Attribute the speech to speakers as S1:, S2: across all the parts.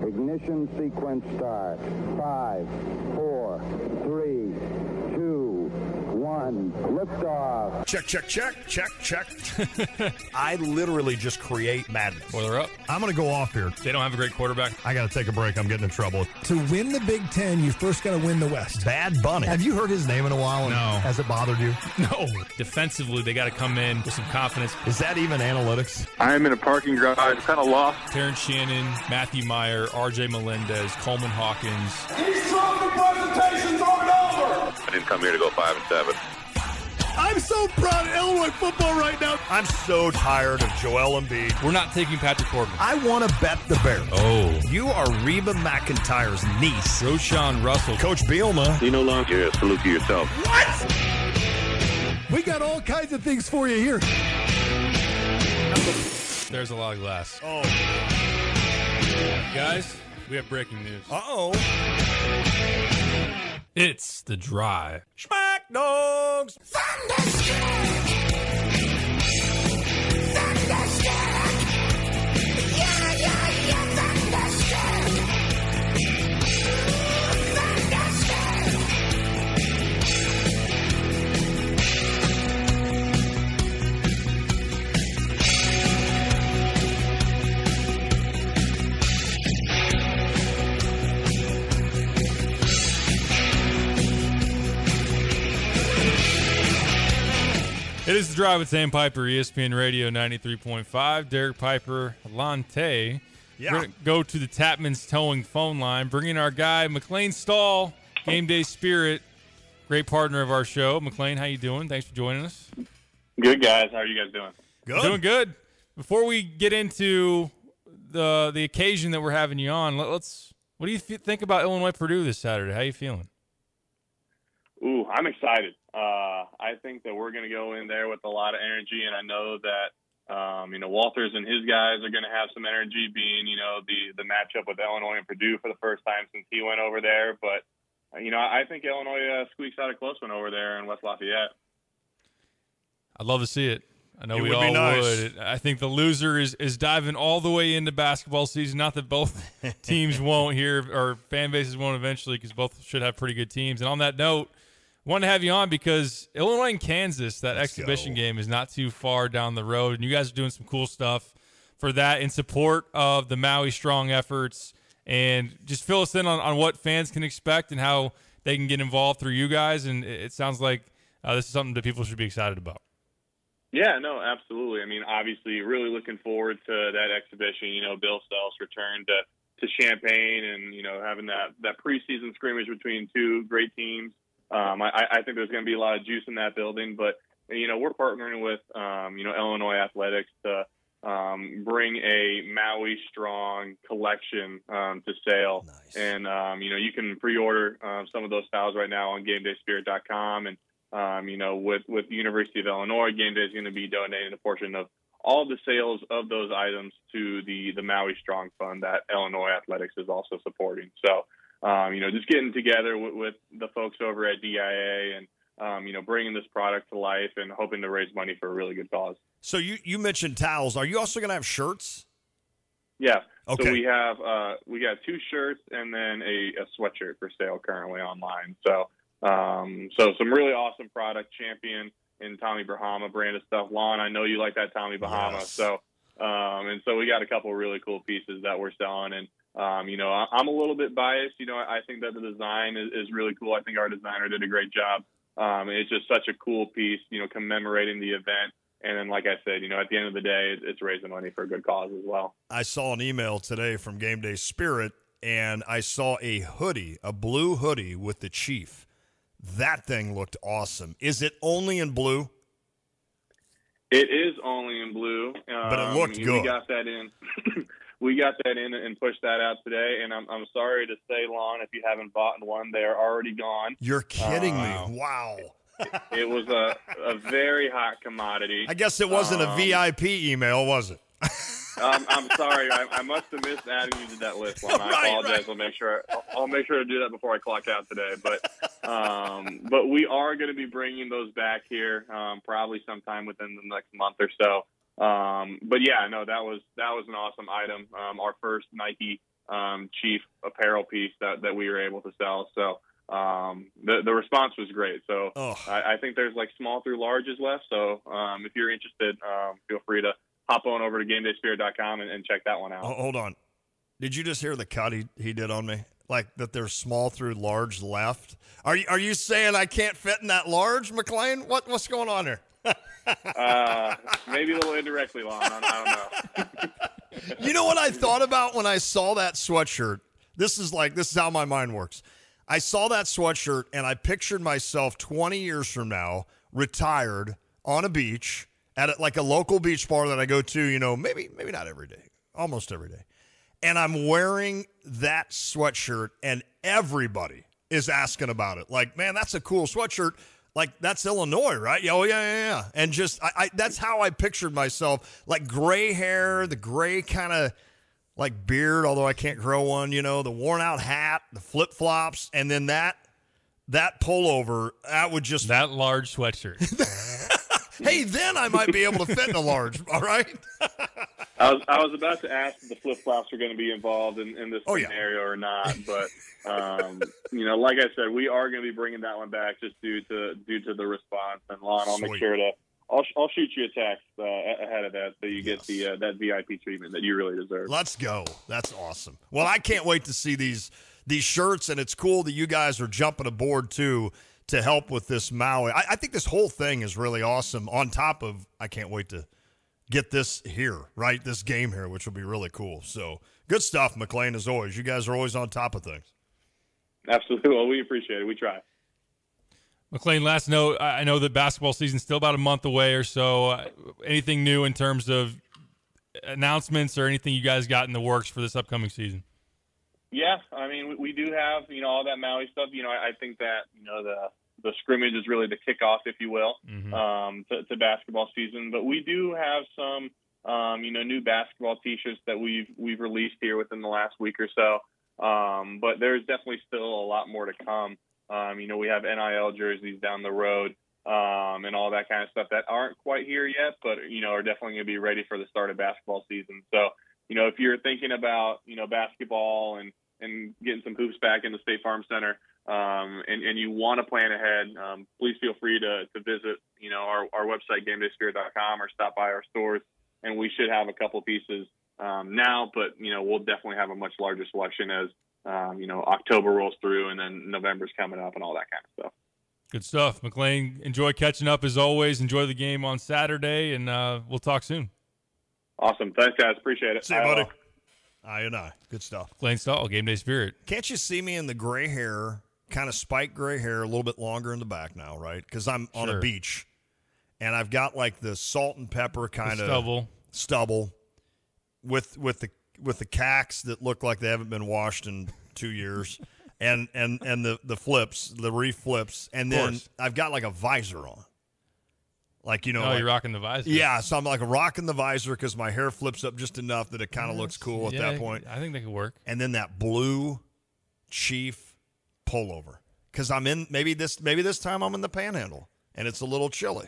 S1: Ignition sequence start. 5, 4, 3, 2, 1. Liftoff.
S2: Check. I literally just create madness.
S3: Well, they're up.
S2: I'm going to go off here.
S3: They don't have a great quarterback.
S2: I got to take a break. I'm getting in trouble.
S4: To win the Big Ten, you first got to win the West.
S2: Bad Bunny. Have you heard his name in a while?
S3: No.
S2: Has it bothered you?
S3: No. Defensively, they got to come in with some confidence.
S2: Is that even analytics?
S5: I'm in a parking garage, kind of lost.
S3: Terrence Shannon, Matthew Meyer, R.J. Melendez, Coleman Hawkins.
S6: These trophy presentations aren't over!
S5: I didn't come here to go 5-7.
S2: I'm so proud of Illinois football right now. I'm so tired of Joel Embiid.
S3: We're not taking Patrick Corbin.
S2: I want to bet the Bears.
S3: Oh.
S2: You are Reba McEntire's niece.
S3: Roshan Russell.
S2: Coach Bielema.
S5: You no longer salute to yourself.
S2: What? We got all kinds of things for you here.
S3: There's a lot of glass.
S2: Oh.
S3: Guys, we have breaking news.
S2: Uh-oh.
S3: It's The Drive.
S2: Schmack Dogs.
S3: It is The Drive with Sam Piper, ESPN Radio 93.5. Derek Piper, Lante.
S2: Yeah.
S3: We're going to go to the Tapman's Towing phone line, bringing our guy, McLean Stahl, Game Day Spirit, great partner of our show. McLean, how you doing? Thanks for joining us.
S5: Good, guys. How are you guys doing?
S2: Good.
S3: Doing good. Before we get into the occasion that we're having you on, let's. What do you think about Illinois Purdue this Saturday? How you feeling?
S5: Ooh, I'm excited. I think that we're going to go in there with a lot of energy, and I know that Walters and his guys are going to have some energy, being the matchup with Illinois and Purdue for the first time since he went over there. But I think Illinois squeaks out a close one over there in West Lafayette.
S3: I'd love to see it. I know
S2: It
S3: we
S2: would
S3: all
S2: be nice.
S3: would. I think the loser is diving all the way into basketball season. Not that both teams won't here, or fan bases won't eventually, because both should have pretty good teams. And on that note, wanted to have you on because Illinois and Kansas, that exhibition game, is not too far down the road, and you guys are doing some cool stuff for that in support of the Maui Strong efforts. And just fill us in on what fans can expect and how they can get involved through you guys. And it sounds like this is something that people should be excited about.
S5: Yeah, no, absolutely. I mean, obviously, really looking forward to that exhibition. Bill Self's return to Champaign, and having that preseason scrimmage between two great teams. I think there's going to be a lot of juice in that building, but we're partnering with Illinois Athletics to bring a Maui Strong collection to sale.
S2: Nice.
S5: And you can pre-order some of those styles right now on GameDaySpirit.com, and with the University of Illinois, Game Day is going to be donating a portion of all the sales of those items to the Maui Strong Fund that Illinois Athletics is also supporting. So. Just getting together with the folks over at DIA and, bringing this product to life and hoping to raise money for a really good cause.
S2: So you mentioned towels. Are you also going to have shirts?
S5: Yeah.
S2: Okay.
S5: So we got 2 shirts and then a sweatshirt for sale currently online. So some really awesome product, Champion and Tommy Bahama brand of stuff. Lon, I know you like that Tommy Bahama.
S2: Yes.
S5: So we got a couple really cool pieces that we're selling, and I'm a little bit biased. I think that the design is really cool. I think our designer did a great job. It's just such a cool piece, commemorating the event. And then, like I said, at the end of the day, it's raising money for a good cause as well.
S2: I saw an email today from Game Day Spirit, and I saw a hoodie, a blue hoodie with the Chief. That thing looked awesome. Is it only in blue?
S5: It is only in blue.
S2: But it looked good.
S5: We got that in. We got that in and pushed that out today, and I'm sorry to say, Lon, if you haven't bought one, they are already gone.
S2: You're kidding me. Wow.
S5: It was a very hot commodity.
S2: I guess it wasn't a VIP email, was it?
S5: I'm sorry. I must have missed adding you to that list, Lon. I apologize.
S2: Right.
S5: I'll make sure to do that before I clock out today. But we are going to be bringing those back here probably sometime within the next month or so. But yeah, no, that was an awesome item. Our first Nike Chief apparel piece that we were able to sell. So the response was great. So I think there's like small through larges left. So if you're interested, feel free to hop on over to GameDaySpirit.com and check that one out.
S2: Hold on. Did you just hear the cut he did on me? Like that there's small through large left? Are you saying I can't fit in that large, McLean? What's going on here?
S5: Maybe a little indirectly, Lon. I don't know.
S2: You know what I thought about when I saw that sweatshirt? This is how my mind works. I saw that sweatshirt and I pictured myself 20 years from now, retired on a beach at like a local beach bar that I go to, maybe not every day, almost every day. And I'm wearing that sweatshirt and everybody is asking about it. Like, man, that's a cool sweatshirt. Like, that's Illinois, right? Oh, yeah. And just, that's how I pictured myself. Like, gray hair, the gray kind of, like, beard, although I can't grow one, the worn-out hat, the flip-flops, and then that pullover, that would just...
S3: That large sweatshirt.
S2: Hey, then I might be able to fit in a large, all right?
S5: I was about to ask if the flip-flops are going to be involved in this scenario or not, but like I said, we are going to be bringing that one back just due to the response. And Lon, I'll make sure to I'll shoot you a text ahead of that so you get the that VIP treatment that you really deserve.
S2: Let's go. That's awesome. Well, I can't wait to see these shirts, and it's cool that you guys are jumping aboard too to help with this Maui. I think this whole thing is really awesome. On top of, I can't wait to get this here, right? This game here, which will be really cool. So good stuff, McLean, as always. You guys are always on top of things.
S5: Absolutely. Well, we appreciate it. We try.
S3: McLean, last note, I know that basketball season's still about a month away or so. Anything new in terms of announcements or anything you guys got in the works for this upcoming season?
S5: Yeah, I mean, we do have, all that Maui stuff. I think that, the scrimmage is really the kickoff, if you will, to basketball season. But we do have some, new basketball T-shirts that we've released here within the last week or so. But there's definitely still a lot more to come. We have NIL jerseys down the road and all that kind of stuff that aren't quite here yet, but, are definitely going to be ready for the start of basketball season. So, if you're thinking about, basketball and getting some hoops back in the State Farm Center and you want to plan ahead, please feel free to visit, our website, GameDaySpirit.com, or stop by our stores. And we should have a couple pieces now, but, we'll definitely have a much larger selection as, October rolls through and then November's coming up and all that kind of stuff.
S3: Good stuff. McLean, enjoy catching up as always. Enjoy the game on Saturday, and we'll talk soon.
S5: Awesome. Thanks, guys. Appreciate it.
S2: See you, buddy. I and I. Good stuff.
S3: McLean Stahl, Game Day Spirit.
S2: Can't you see me in the gray hair, kind of spiked gray hair, a little bit longer in the back now, right? Because I'm on a beach, and I've got like the salt and pepper kind of stubble with the cacks that look like they haven't been washed in 2 years, and the flips, the reef flips, and then I've got like a visor on. Like,
S3: you're rocking the visor.
S2: Yeah, so I'm like rocking the visor because my hair flips up just enough that it kind of looks cool at that point.
S3: I think that could work.
S2: And then that blue Chief pullover, because I'm in maybe this time I'm in the Panhandle and it's a little chilly.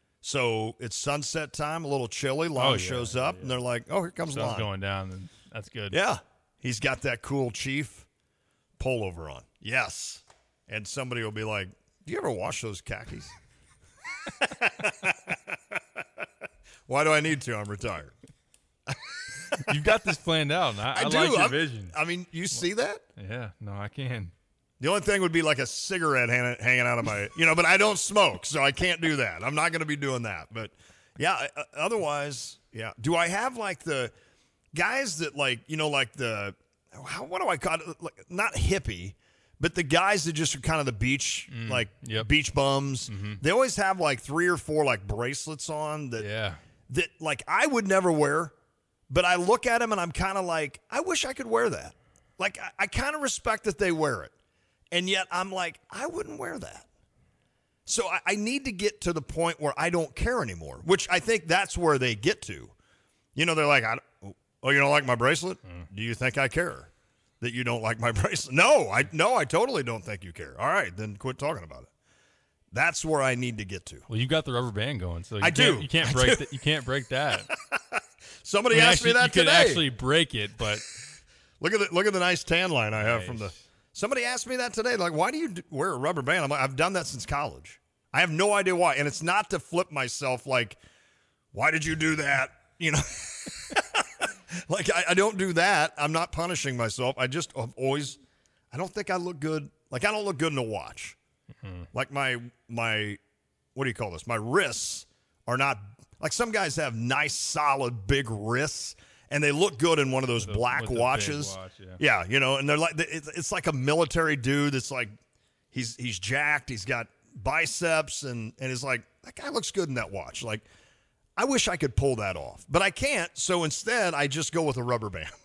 S2: So it's sunset time, a little chilly. Lon shows up and they're like, "Oh, here comes Lon."
S3: Sun's going down, and that's good.
S2: Yeah, he's got that cool Chief pullover on. Yes, and somebody will be like, "Do you ever wash those khakis?" Why do I need to? I'm retired.
S3: You've got this planned out. I
S2: do.
S3: like your vision.
S2: I mean, you see that?
S3: Yeah. No, I can.
S2: The only thing would be like a cigarette hanging out of my, but I don't smoke, so I can't do that. I'm not going to be doing that. But yeah, otherwise, yeah. Do I have like the guys that like the, what do I call it? Like, not hippie, but the guys that just are kind of the beach, beach bums. Mm-hmm. They always have like 3 or 4 like bracelets on that like I would never wear, but I look at them and I'm kind of like, I wish I could wear that. Like I kind of respect that they wear it. And yet I'm like, I wouldn't wear that. So I need to get to the point where I don't care anymore, which I think that's where they get to. They're like, you don't like my bracelet? Do you think I care that you don't like my bracelet? No, I totally don't think you care. All right, then quit talking about it. That's where I need to get to.
S3: Well, you got the rubber band going, so
S2: I do.
S3: You can't break that. You can't break that.
S2: Somebody asked me that today.
S3: You could actually break it, but
S2: Look at the nice tan line I have from the. Somebody asked me that today. Like, why do you wear a rubber band? I'm like, I've done that since college. I have no idea why, and it's not to flip myself. Like, why did you do that? You know, like I don't do that. I'm not punishing myself. I just have always. I don't think I look good. Like, I don't look good in a watch. Mm-hmm. Like my what do you call this? My wrists are not like some guys have nice, solid, big wrists. And they look good in one of those black watches. Yeah, you know, and they're like, it's like a military dude. It's like he's jacked. He's got biceps, and it's like, that guy looks good in that watch. Like, I wish I could pull that off, but I can't. So instead, I just go with a rubber band.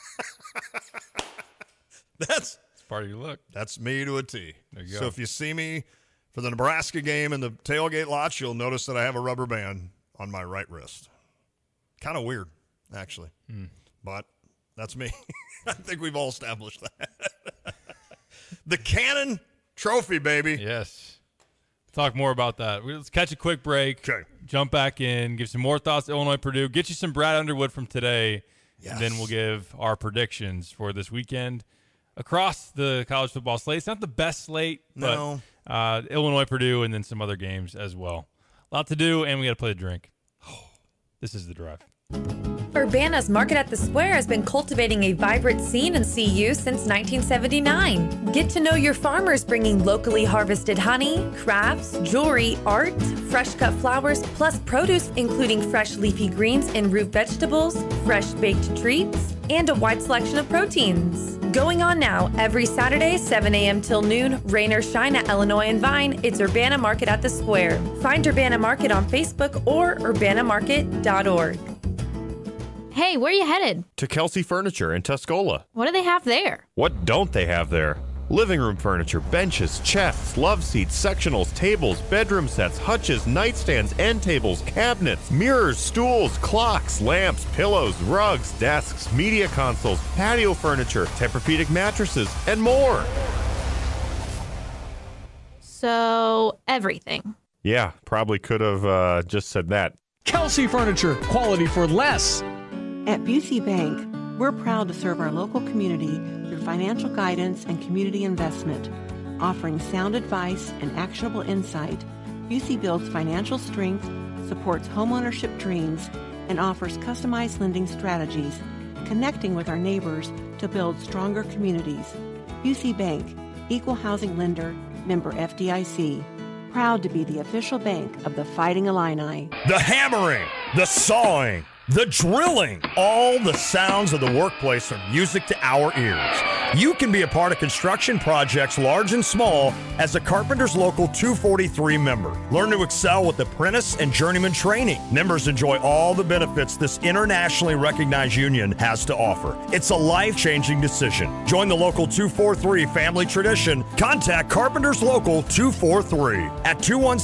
S2: That's
S3: part of your look.
S2: That's me to a T.
S3: There you go.
S2: So if you see me for the Nebraska game in the tailgate lots, you'll notice that I have a rubber band on my right wrist. Kind of weird. Actually, but that's me. I think we've all established that. The Cannon Trophy, baby.
S3: Yes. Talk more about that. Let's catch a quick break.
S2: Okay.
S3: Jump back in. Give some more thoughts to Illinois Purdue. Get you some Brad Underwood from today. Yes. And then we'll give our predictions for this weekend across the college football slate. It's not the best slate, but Illinois Purdue and then some other games as well. A lot to do, and we got to play the drink. This is The Drive.
S7: Urbana's Market at the Square has been cultivating a vibrant scene in CU since 1979. Get to know your farmers bringing locally harvested honey, crafts, jewelry, art, fresh cut flowers, plus produce including fresh leafy greens and root vegetables, fresh baked treats, and a wide selection of proteins. Going on now, every Saturday, 7 a.m. till noon, rain or shine at Illinois and Vine, it's Urbana Market at the Square. Find Urbana Market on Facebook or urbanamarket.org.
S8: Hey, where are you headed?
S9: To Kelsey Furniture in Tuscola.
S8: What do they have there?
S9: What don't they have there? Living room furniture, benches, chests, love seats, sectionals, tables, bedroom sets, hutches, nightstands, end tables, cabinets, mirrors, stools, clocks, lamps, pillows, rugs, desks, media consoles, patio furniture, Tempur-Pedic mattresses, and more.
S8: So, everything.
S9: Yeah, probably could have just said that.
S10: Kelsey Furniture, quality for less.
S11: At Busey Bank, we're proud to serve our local community through financial guidance and community investment. Offering sound advice and actionable insight, Busey builds financial strength, supports homeownership dreams, and offers customized lending strategies, connecting with our neighbors to build stronger communities. Busey Bank, equal housing lender, member FDIC. Proud to be the official bank of the Fighting Illini.
S2: The hammering, the sawing, the drilling, all the sounds of the workplace are music to our ears. You can be a part of construction projects large and small as a Carpenters Local 243 member. Learn to excel with apprentice and journeyman training. Members enjoy all the benefits this internationally recognized union has to offer. It's a life-changing decision. Join the Local 243 family tradition. Contact Carpenters Local 243 at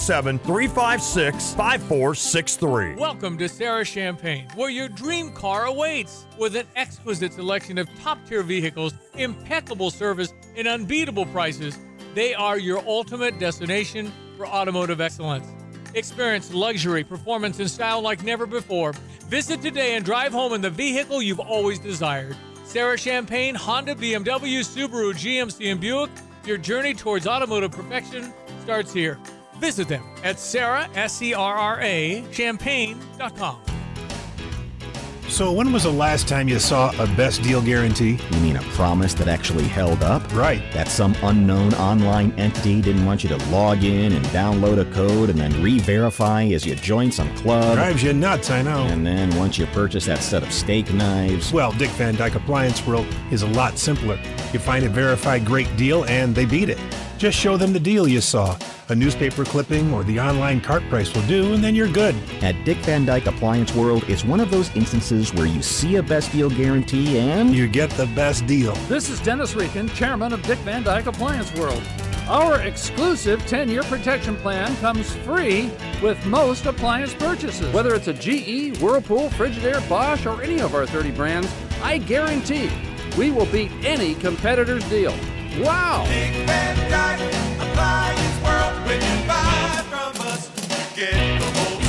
S2: 217-356-5463.
S12: Welcome to Sarah Champagne, where your dream car awaits. With an exquisite selection of top-tier vehicles, impeccable service, and unbeatable prices, they are your ultimate destination for automotive excellence. Experience luxury, performance, and style like never before. Visit today and drive home in the vehicle you've always desired. Sarah Champagne, Honda, BMW, Subaru, GMC, and Buick. Your journey towards automotive perfection starts here. Visit them at Sarah, S-E-R-R-A, champagne.com.
S4: So when was the last time you saw a best deal guarantee?
S13: You mean a promise that actually held up?
S4: Right.
S13: That some unknown online entity didn't want you to log in and download a code and then re-verify as you join some club?
S4: Drives you nuts, I know.
S13: And then once you purchase that set of steak knives...
S4: Well, Dick Van Dyke Appliance World is a lot simpler. You find a verified great deal and they beat it. Just show them the deal you saw. A newspaper clipping or the online cart price will do, and then you're good.
S13: At Dick Van Dyke Appliance World, it's one of those instances where you see a best deal guarantee and...
S4: you get the best deal.
S14: This is Dennis Rieken, chairman of Dick Van Dyke Appliance World. Our exclusive 10-year protection plan comes free with most appliance purchases. Whether it's a GE, Whirlpool, Frigidaire, Bosch, or any of our 30 brands, I guarantee we will beat any competitor's deal. Wow!
S6: Dick Van Dyke Appliance World, when you buy from us, get the whole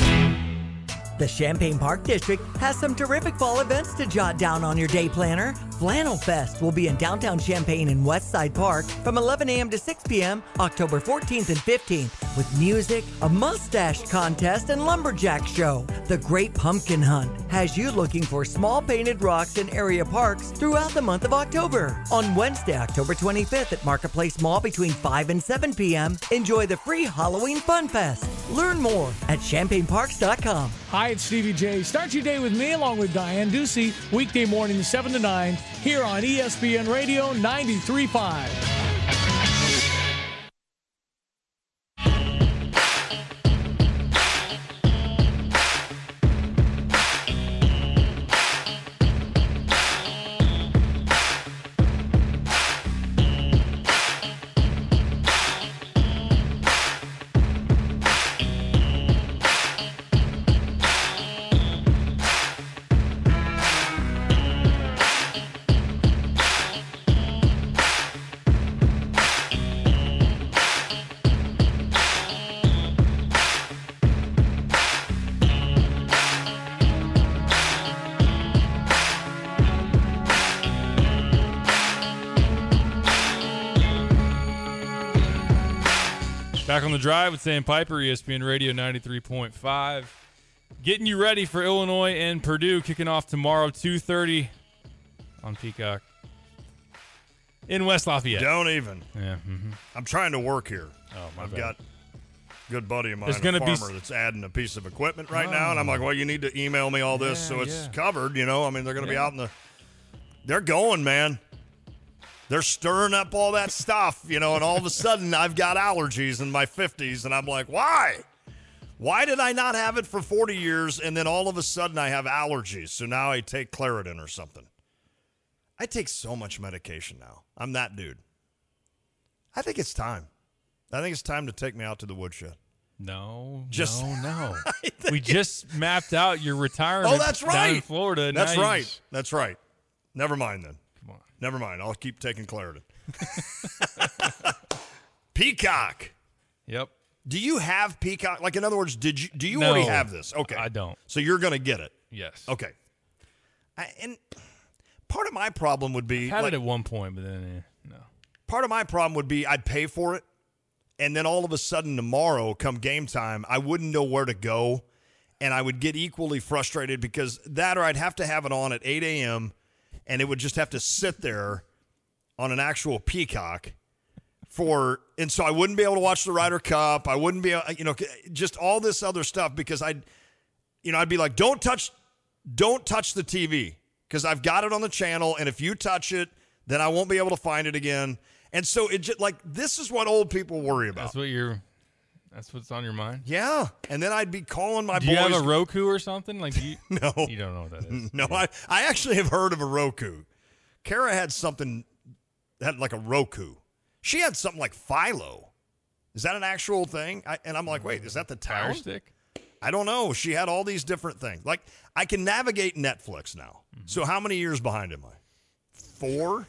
S6: store.
S15: The Champaign Park District has some terrific fall events to jot down on your day planner. Flannel Fest will be in downtown Champaign and Westside Park from 11 a.m. to 6 p.m. October 14th and 15th with music, a mustache contest, and lumberjack show. The Great Pumpkin Hunt has you looking for small painted rocks in area parks throughout the month of October. On Wednesday, October 25th at Marketplace Mall between 5 and 7 p.m., enjoy the free Halloween Fun Fest. Learn more at champaignparks.com.
S12: Hi, it's Stevie J. Start your day with me along with Diane Ducey, weekday morning 7 to 9, here on ESPN Radio 93.5.
S3: Back on the drive with Sam Piper, ESPN Radio 93.5. Getting you ready for Illinois and Purdue, kicking off tomorrow, 2:30 on Peacock in West Lafayette.
S2: Don't even.
S3: Yeah.
S2: I'm trying to work here.
S3: Oh,
S2: I've got a good buddy of mine,
S3: There's
S2: a
S3: gonna be
S2: farmer, that's adding a piece of equipment right now, and I'm like, well, you need to email me all this so it's covered, you know. I mean, they're going to be out in the – they're going, man. They're stirring up all that stuff, you know, and all of a sudden I've got allergies in my 50s, and I'm like, why? Why did I not have it for 40 years, and then all of a sudden I have allergies, so now I take Claritin or something? I take so much medication now. I'm that dude. I think it's time. I think it's time to take me out to the woodshed.
S3: No.
S2: No.
S3: We just mapped out your retirement.
S2: Oh, that's right.
S3: Down in Florida.
S2: That's
S3: Now
S2: right. That's right. Never mind then. Come on. Never mind. I'll keep taking Claritin. Peacock.
S3: Yep.
S2: Do you have Peacock? Like, in other words, do you
S3: No,
S2: already have this? Okay.
S3: I don't.
S2: So you're going to get it?
S3: Yes.
S2: Okay. And part of my problem would be...
S3: Had it at one point, but then, no.
S2: Part of my problem would be I'd pay for it, and then all of a sudden tomorrow, come game time, I wouldn't know where to go, and I would get equally frustrated because that or I'd have to have it on at 8 a.m., and it would just have to sit there on an actual Peacock and so I wouldn't be able to watch the Ryder Cup. I wouldn't be, just all this other stuff because I'd be like, don't touch the TV because I've got it on the channel, and if you touch it, then I won't be able to find it again. And so it just this is what old people worry about.
S3: That's what's on your mind?
S2: Yeah. And then I'd be calling my boys.
S3: Do you have a Roku or something?
S2: No.
S3: You don't know what that is.
S2: No, I actually have heard of a Roku. Kara had like a Roku. She had something like Philo. Is that an actual thing? And I'm like, wait, is that the town?
S3: Fire Stick?
S2: I don't know. She had all these different things. Like, I can navigate Netflix now. Mm-hmm. So how many years behind am I? 4?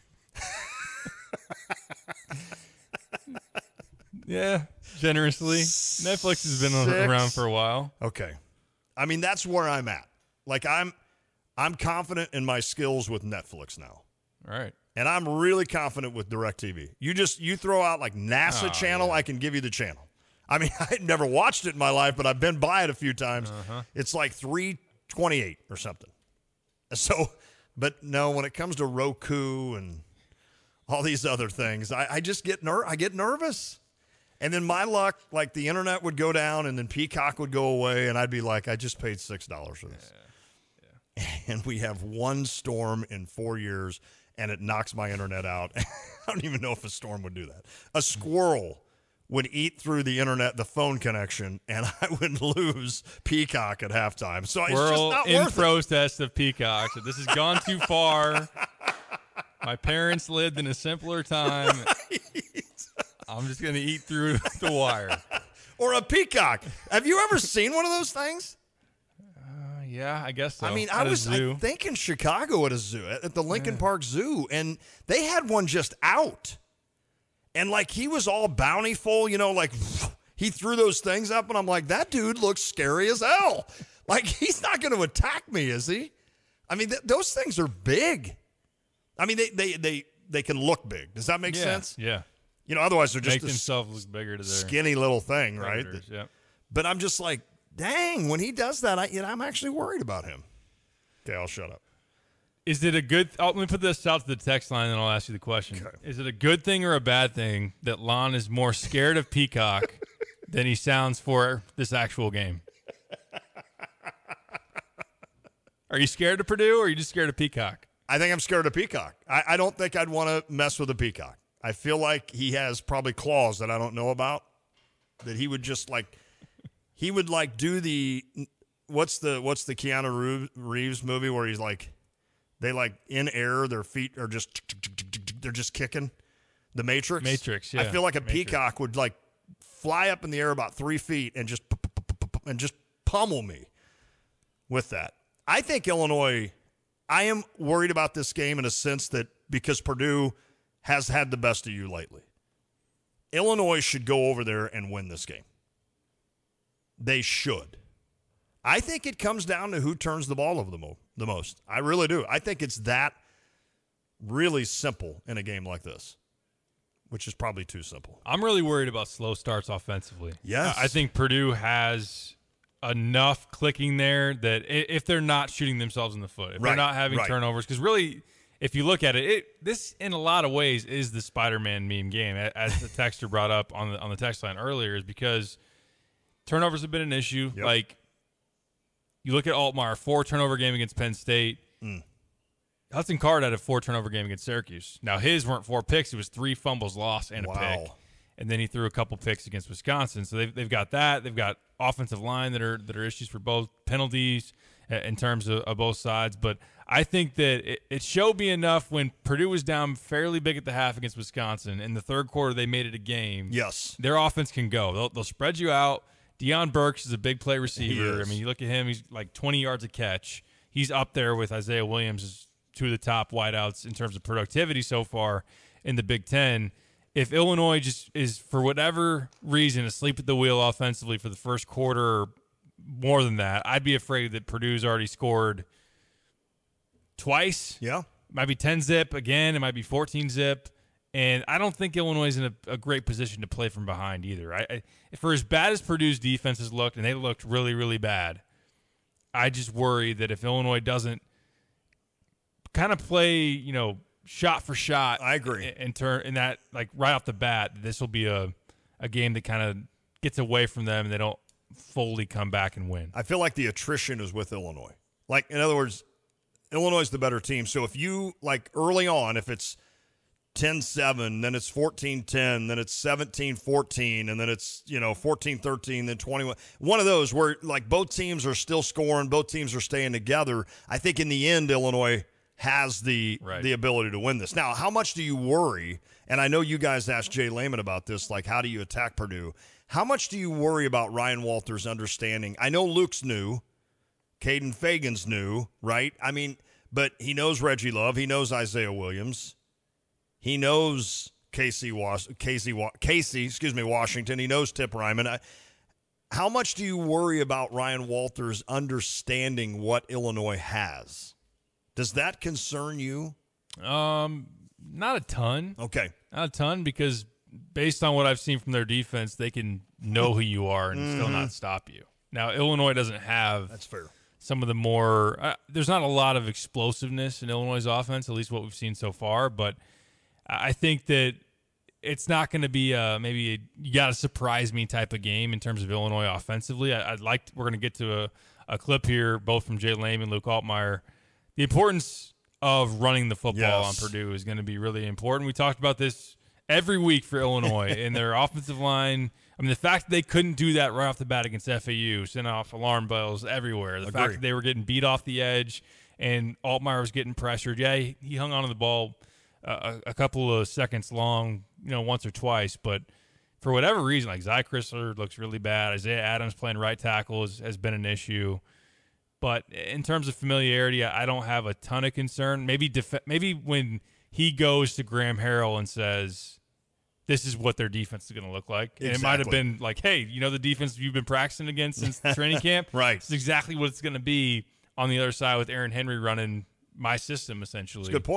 S3: Yeah, generously. Netflix has been around for a while.
S2: Okay. I mean, that's where I'm at. Like, I'm confident in my skills with Netflix now.
S3: All right.
S2: And I'm really confident with DirecTV. You throw out like NASA channel, I can give you the channel. I mean, I'd never watched it in my life, but I've been by it a few times.
S3: Uh-huh.
S2: It's like $3.28 or something. So, but no, when it comes to Roku and all these other things, I just get nervous. And then my luck, like the internet would go down and then Peacock would go away, and I'd be like, I just paid $6 for this. Yeah. And we have one storm in 4 years, and it knocks my internet out. I don't even know if a storm would do that. A squirrel would eat through the internet, the phone connection, and I would lose Peacock at halftime. So it's just not
S3: in
S2: worth
S3: protest of Peacock. So this has gone too far. My parents lived in a simpler time. I'm just going to eat through the wire.
S2: Or a peacock. Have you ever seen one of those things?
S3: Yeah, I guess so.
S2: I mean, I think in Chicago at a zoo, at the Lincoln Park Zoo, and they had one just out. And, like, he was all bountiful, like, he threw those things up, and I'm like, that dude looks scary as hell. Like, he's not going to attack me, is he? I mean, those things are big. I mean, they can look big. Does that make sense?
S3: Yeah.
S2: You know, otherwise they're just
S3: make themselves look bigger to their
S2: skinny little thing, right?
S3: Yeah.
S2: But I'm just like, dang, when he does that, I'm actually worried about him. Okay, I'll shut up.
S3: Is it a good let me put this out to the text line and I'll ask you the question. Okay. Is it a good thing or a bad thing that Lon is more scared of Peacock than he sounds for this actual game? Are you scared of Purdue or are you just scared of Peacock?
S2: I think I'm scared of Peacock. I don't think I'd want to mess with a Peacock. I feel like he has probably claws that I don't know about, that he would just do the what's the Keanu Reeves movie where he's like, they like in air, their feet are just they're just kicking. The Matrix.
S3: Matrix, yeah.
S2: I feel like a peacock would like fly up in the air about 3 feet and just pummel me with that. I think Illinois. I am worried about this game in a sense that because Purdue has had the best of you lately, Illinois should go over there and win this game. They should. I think it comes down to who turns the ball over the most. I really do. I think it's that really simple in a game like this, which is probably too simple.
S3: I'm really worried about slow starts offensively.
S2: Yes.
S3: I think Purdue has enough clicking there that if they're not shooting themselves in the foot, if they're not having turnovers, because really, if you look at this in a lot of ways is the Spider-Man meme game, as the texter brought up on the text line earlier, is because turnovers have been an issue.
S2: Yep.
S3: Like, you look at Altmaier, 4-turnover game against Penn State. Hudson Card had a 4-turnover game against Syracuse. Now, his weren't 4 picks. It was 3 fumbles lost and a pick. And then he threw a couple picks against Wisconsin. So they've got that. They've got offensive line that are issues for both, penalties in terms of both sides. But I think that it showed me enough when Purdue was down fairly big at the half against Wisconsin. In the third quarter, they made it a game.
S2: Yes.
S3: Their offense can go. They'll spread you out. Deion Burks is a big play receiver. I mean, you look at him, he's like 20 yards a catch. He's up there with Isaiah Williams as two of the top wideouts in terms of productivity so far in the Big Ten. If Illinois just is, for whatever reason, asleep at the wheel offensively for the first quarter or more than that, I'd be afraid that Purdue's already scored twice.
S2: Yeah.
S3: It might be 10-zip again. It might be 14-zip. And I don't think Illinois is in a great position to play from behind either. For as bad as Purdue's defenses looked, and they looked really, really bad, I just worry that if Illinois doesn't kind of play, shot for shot,
S2: I agree.
S3: And turn in that, like, right off the bat, this will be a game that kind of gets away from them and they don't fully come back and win.
S2: I feel like the attrition is with Illinois. Like, in other words, Illinois is the better team. So if you, like, early on, if it's 10-7, then it's 14-10, then it's 17-14, and then it's, 14-13, then 21. One of those where, like, both teams are still scoring, both teams are staying together. I think in the end, Illinois has the ability to win this. Now, how much do you worry? And I know you guys asked Jay Lehman about this, like, how do you attack Purdue? How much do you worry about Ryan Walters' understanding? I know Luke's new. Caden Fagan's new, right? I mean, but he knows Reggie Love. He knows Isaiah Williams. He knows Casey Washington. He knows Tip Ryman. How much do you worry about Ryan Walters understanding what Illinois has? Does that concern you?
S3: Not a ton.
S2: Okay.
S3: Not a ton, because based on what I've seen from their defense, they can know who you are and still not stop you. Now, Illinois doesn't have
S2: that's fair.
S3: Some of the more there's not a lot of explosiveness in Illinois' offense, at least what we've seen so far, but I think that it's not going to be maybe you got to surprise me type of game in terms of Illinois offensively. We're going to get to a clip here, both from Jay Lehman and Luke Altmaier. The importance of running the football on Purdue is going to be really important. We talked about this every week for Illinois in their offensive line. I mean, the fact that they couldn't do that right off the bat against FAU, sent off alarm bells everywhere. The fact that they were getting beat off the edge and Altmaier was getting pressured. Yeah, he hung on to the ball a couple of seconds long, once or twice. But for whatever reason, like Zy Chrysler looks really bad. Isaiah Adams playing right tackle has been an issue. But in terms of familiarity, I don't have a ton of concern. Maybe when he goes to Graham Harrell and says, this is what their defense is going to look like. And it might have been like, hey, the defense you've been practicing against since training camp?
S2: Right.
S3: It's exactly what it's going to be on the other side with Aaron Henry running my system, essentially.
S2: That's a good point.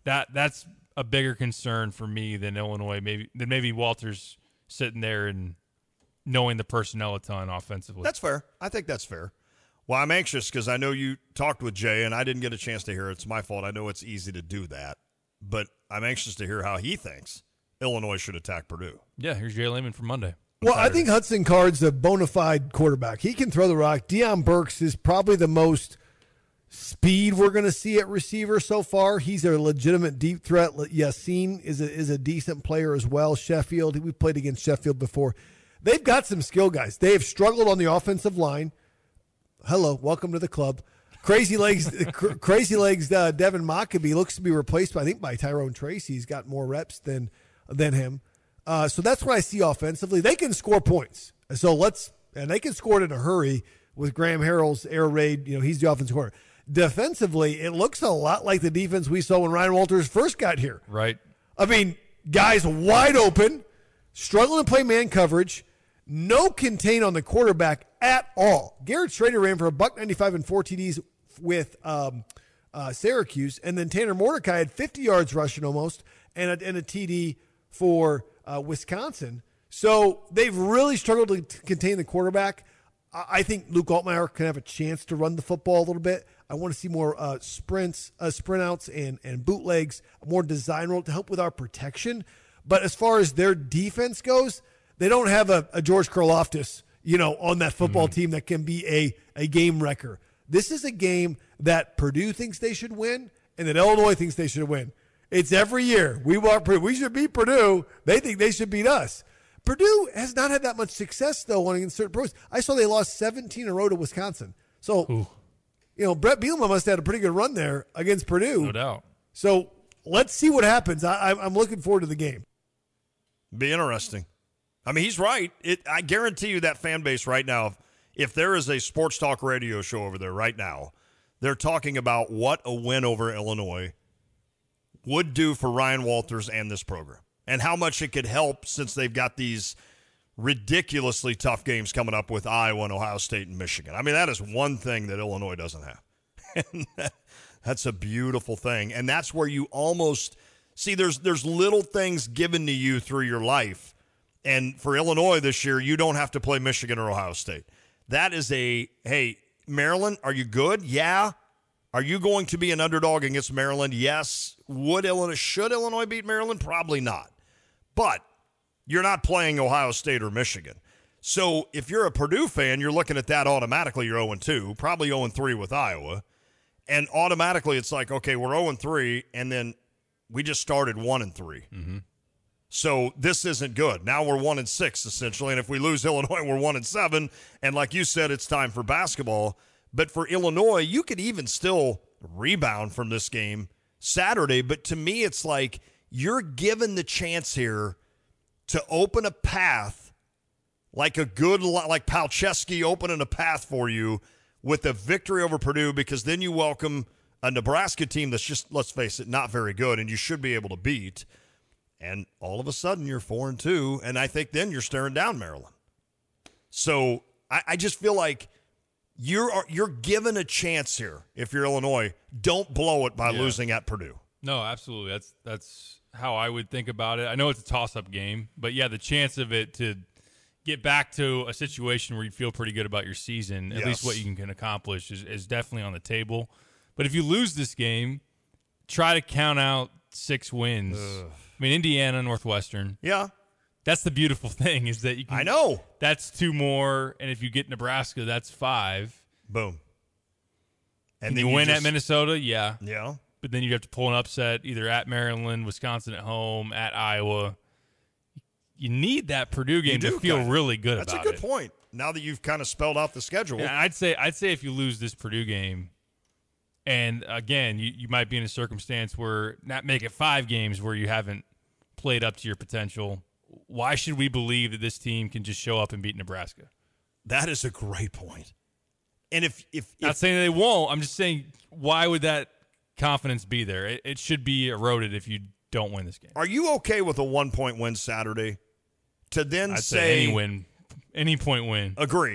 S3: That's a bigger concern for me than Illinois. Maybe Walters sitting there and knowing the personnel a ton offensively.
S2: That's fair. I think that's fair. Well, I'm anxious because I know you talked with Jay, and I didn't get a chance to hear it. It's my fault. I know it's easy to do that. But I'm anxious to hear how he thinks Illinois should attack Purdue.
S3: Yeah, here's Jay Lehman for Monday.
S16: Well, I think Hudson Card's a bona fide quarterback. He can throw the rock. Deion Burks is probably the most speed we're going to see at receiver so far. He's a legitimate deep threat. Yassine is a decent player as well. Sheffield, we played against Sheffield before. They've got some skill guys. They have struggled on the offensive line. Hello, welcome to the club. Crazy legs, Devin Mockabee looks to be replaced, by Tyrone Tracy. He's got more reps than him. So that's what I see offensively. They can score points. And they can score it in a hurry with Graham Harrell's air raid. He's the offensive coordinator. Defensively, it looks a lot like the defense we saw when Ryan Walters first got here.
S3: Right.
S16: I mean, guys wide open, struggling to play man coverage, no contain on the quarterback at all. Garrett Schrader ran for $195 and 4 TDs with Syracuse, and then Tanner Mordecai had 50 yards rushing almost and a TD for Wisconsin. So they've really struggled to contain the quarterback. I think Luke Altmaier can have a chance to run the football a little bit. I want to see more sprint outs and bootlegs, more design role to help with our protection. But as far as their defense goes, they don't have a George Karlaftis, on that football team that can be a game wrecker. This is a game that Purdue thinks they should win and that Illinois thinks they should win. It's every year. We want Purdue. We should beat Purdue. They think they should beat us. Purdue has not had that much success, though, against certain pros. I saw they lost 17 in a row to Wisconsin. So, Brett Bielema must have had a pretty good run there against Purdue.
S3: No doubt.
S16: So let's see what happens. I'm looking forward to the game.
S2: Be interesting. I mean, he's right. I guarantee you that fan base right now, if there is a sports talk radio show over there right now, they're talking about what a win over Illinois would do for Ryan Walters and this program and how much it could help since they've got these ridiculously tough games coming up with Iowa and Ohio State and Michigan. I mean, that is one thing that Illinois doesn't have. And that's a beautiful thing. And that's where you almost see there's little things given to you through your life. And for Illinois this year, you don't have to play Michigan or Ohio State. That is hey, Maryland, are you good? Yeah. Are you going to be an underdog against Maryland? Yes. Should Illinois beat Maryland? Probably not. But you're not playing Ohio State or Michigan. So if you're a Purdue fan, you're looking at that automatically. You're 0-2, probably 0-3 with Iowa. And automatically it's like, okay, we're 0-3, and then we just started 1-3.
S3: Mm-hmm.
S2: So this isn't good. Now we're 1-6, essentially. And if we lose Illinois, we're 1-7. And like you said, it's time for basketball. But for Illinois, you could even still rebound from this game Saturday. But to me, it's like you're given the chance here to open a path like Palczewski opening a path for you with a victory over Purdue, because then you welcome a Nebraska team that's just, let's face it, not very good, and you should be able to beat. And all of a sudden, you're 4-2, and I think then you're staring down Maryland. So I just feel like you're given a chance here. If you're Illinois, don't blow it by losing at Purdue.
S3: No, absolutely. That's how I would think about it. I know it's a toss-up game, but the chance of it to get back to a situation where you feel pretty good about your season, at least what you can accomplish, is definitely on the table. But if you lose this game, try to count out 6 wins.
S2: Ugh.
S3: I mean, Indiana, Northwestern.
S2: Yeah.
S3: That's the beautiful thing, is that you can.
S2: I know.
S3: That's 2 more, and if you get Nebraska, that's 5.
S2: Boom.
S3: And then you win at Minnesota,
S2: Yeah.
S3: But then you have to pull an upset either at Maryland, Wisconsin at home, at Iowa. You need that Purdue game to feel really good about it.
S2: That's a good point. Now that you've kind of spelled out the schedule.
S3: Yeah, I'd say if you lose this Purdue game, and again, you might be in a circumstance where not make it 5 games where you haven't played up to your potential. Why should we believe that this team can just show up and beat Nebraska?
S2: That is a great point. And if
S3: not saying they won't, I'm just saying, why would that confidence be there? It should be eroded if you don't win this game.
S2: Are you okay with a 1-point win Saturday? To then
S3: I'd say any point win.
S2: Agree.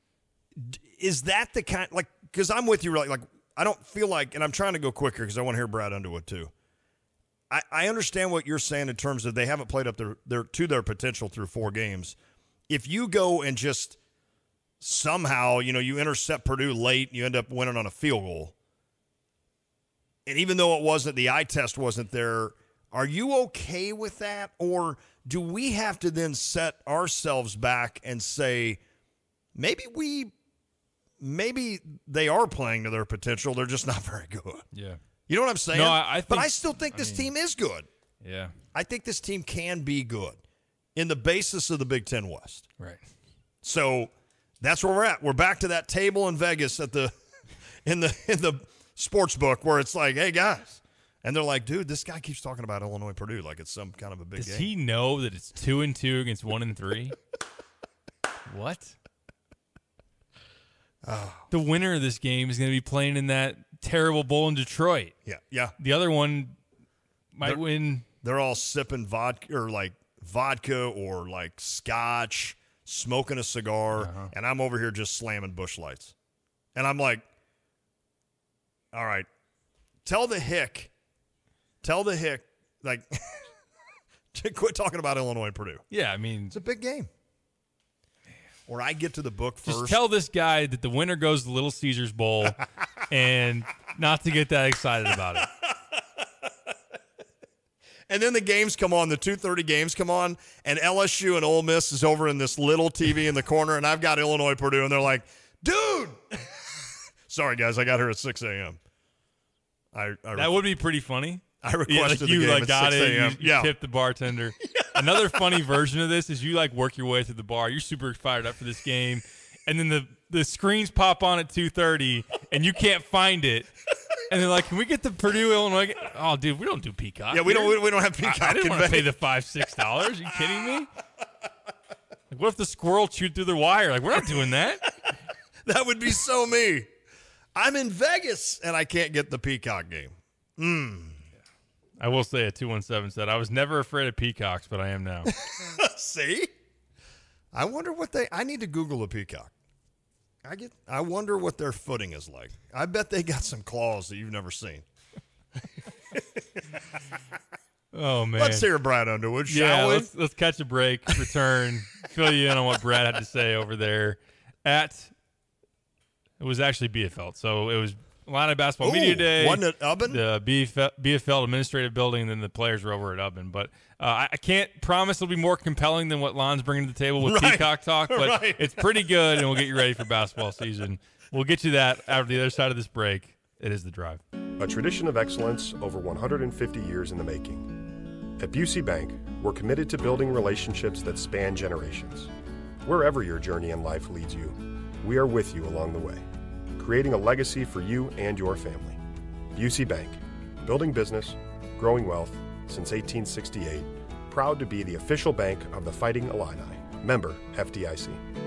S2: Is that the kind, because I'm with you, like I don't feel like, and I'm trying to go quicker because I want to hear Brad Underwood too. I understand what you're saying in terms of they haven't played up their potential through 4 games. If you go and just somehow, you intercept Purdue late and you end up winning on a field goal, and even though the eye test wasn't there, are you okay with that? Or do we have to then set ourselves back and say, maybe they are playing to their potential, they're just not very good?
S3: Yeah.
S2: You know what I'm saying?
S3: No, I think,
S2: but I still think this team is good.
S3: Yeah.
S2: I think this team can be good in the basis of the Big Ten West.
S3: Right.
S2: So that's where we're at. We're back to that table in Vegas at in the sports book where it's like, hey, guys. And they're like, dude, this guy keeps talking about Illinois Purdue like it's some kind of a big game.
S3: Does he know that it's 2-2 against 1-3? What?
S2: Oh.
S3: The winner of this game is going to be playing in that terrible bowl in Detroit.
S2: Yeah.
S3: The other one might win.
S2: They're all sipping vodka or like scotch, smoking a cigar, and I'm over here just slamming Busch Lights. And I'm like, all right, tell the hick, like, quit talking about Illinois and Purdue.
S3: Yeah, I mean,
S2: it's a big game. Or I get to the book first.
S3: Just tell this guy that the winner goes to the Little Caesars Bowl and not to get that excited about it.
S2: And then the games come on, the 2:30 games come on, and LSU and Ole Miss is over in this little TV in the corner, and I've got Illinois Purdue, and they're like, dude. Sorry, guys, I got here at 6 a.m.
S3: That would be pretty funny.
S2: I requested
S3: you
S2: the game
S3: like
S2: at
S3: got
S2: 6
S3: it.
S2: a.m.
S3: You tipped the bartender. Another funny version of this is you like work your way through the bar. You're super fired up for this game, and then the screens pop on at 2:30, and you can't find it. And they're like, "Can we get the Purdue Illinois?" Oh, dude, we don't do Peacock.
S2: Yeah, we don't have Peacock.
S3: I didn't want to pay the $5-6. Are you kidding me? Like, what if the squirrel chewed through the wire? Like, we're not doing that.
S2: That would be so me. I'm in Vegas and I can't get the Peacock game.
S3: I will say a 217 said, I was never afraid of peacocks, but I am now.
S2: See? I wonder what I need to Google a peacock. I wonder what their footing is like. I bet they got some claws that you've never seen.
S3: Oh, man.
S2: Let's hear Brad Underwood, shall we?
S3: Let's catch a break, return, fill you in on what Brad had to say over there it was actually Bielefeld. So it was Illini Basketball Media Day.
S2: Wasn't it Ubben?
S3: The Bielefeld Administrative Building, and then the players were over at Ubben. But I can't promise it'll be more compelling than what Lon's bringing to the table with Peacock Talk, but it's pretty good, and we'll get you ready for basketball season. We'll get you that after the other side of this break. It is The Drive.
S17: A tradition of excellence over 150 years in the making. At Busey Bank, we're committed to building relationships that span generations. Wherever your journey in life leads you, we are with you along the way, creating a legacy for you and your family. Busey Bank, building business, growing wealth since 1868, proud to be the official bank of the Fighting Illini. Member FDIC.